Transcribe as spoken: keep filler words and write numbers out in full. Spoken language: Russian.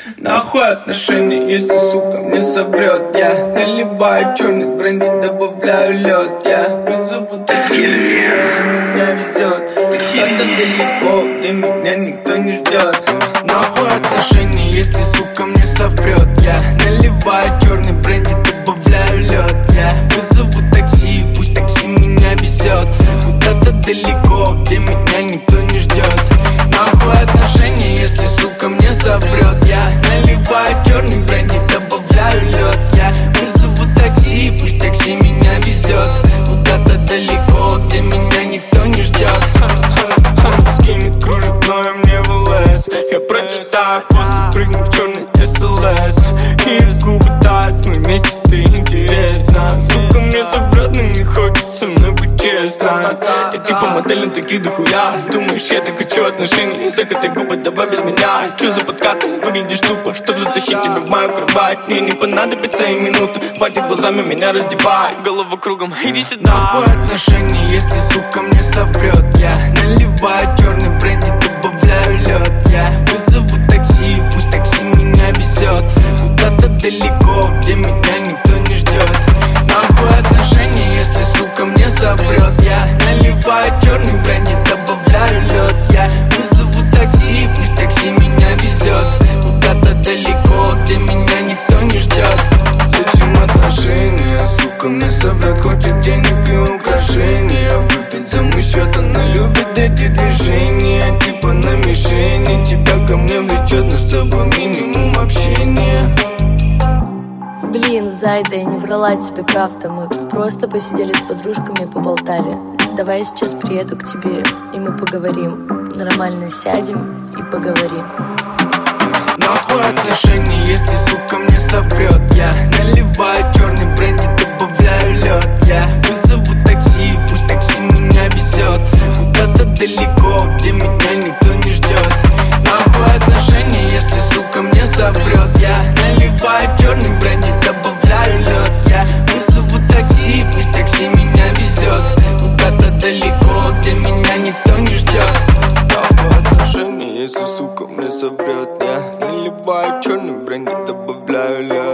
Нахуй отношения, если сука мне соврет. Я наливаю черный бренди, добавляю лед. Я вызову такси, если меня везет. Куда-то далеко, где меня никто не ждет. Нахуй отношения, если сука мне соврет. Я наливаю черный бренди, добавляю лед. Я вызову такси, пусть такси меня везет. Куда-то далеко, где меня никто не ждет. Нахуй отношения, если сука мне соврет. Я наливаю черный бренди, добавляю лед. Я вызову такси, пусть такси меня везет. Куда-то далеко, где меня никто не ждет. Скинет кружек, но я мне в ЛС. Я прочитаю, после прыгну в черный эс эл эс. И губы тают, мы вместе, ты интересна. Сука мне соврет, но не хочет со мной быть честно. Ты типа модель, но таких дохуя. Думаешь, я так хочу отношений? Закатай губы, давай без меня. Чё за подкаты? Выглядишь тупо, чтоб затащить тебя в мою кровать. Мне не понадобится и минуты, хватит глазами меня раздевать. Голова кругом, иди сюда. Нахуй отношения, если сука мне соврет. Я наливаю черный бренди, добавляю лед. Я вызову такси, пусть такси меня везет. Куда-то далеко, где меня никто не ждет. Нахуй отношения, если сука мне соврет. Я наливаю черный бренди, добавляю лед. Я вызову такси, пусть такси меня везет. Куда-то далеко, где меня никто не ждет. Зачем отношения, сука мне соврет. Хочет денег и украшения, выпить за мой счет. Она любит эти движения, типа на мишени. Тебя ко мне влечет, но с тобой минимум общения. Блин, Зайда, я не врала тебе, правда. Мы просто посидели с подружками и поболтали. Давай я сейчас приеду к тебе, и мы поговорим. Нормально сядем и поговорим. Нахуй отношения, если сука мне соврет. Я наливаю черный бренди, добавляю лед. Я вызову такси, пусть такси меня везет. Куда-то далеко, где меня никто не ждет. Нахуй отношения, если сука мне соврет. Я наливаю черный бренди, добавляю лед. Я вызову такси, пусть такси меня везет. Куда-то далеко, где меня никто не ждет. Нахуй отношения, если сука мне соврет. Я наливаю черный бренди, добавляю лед.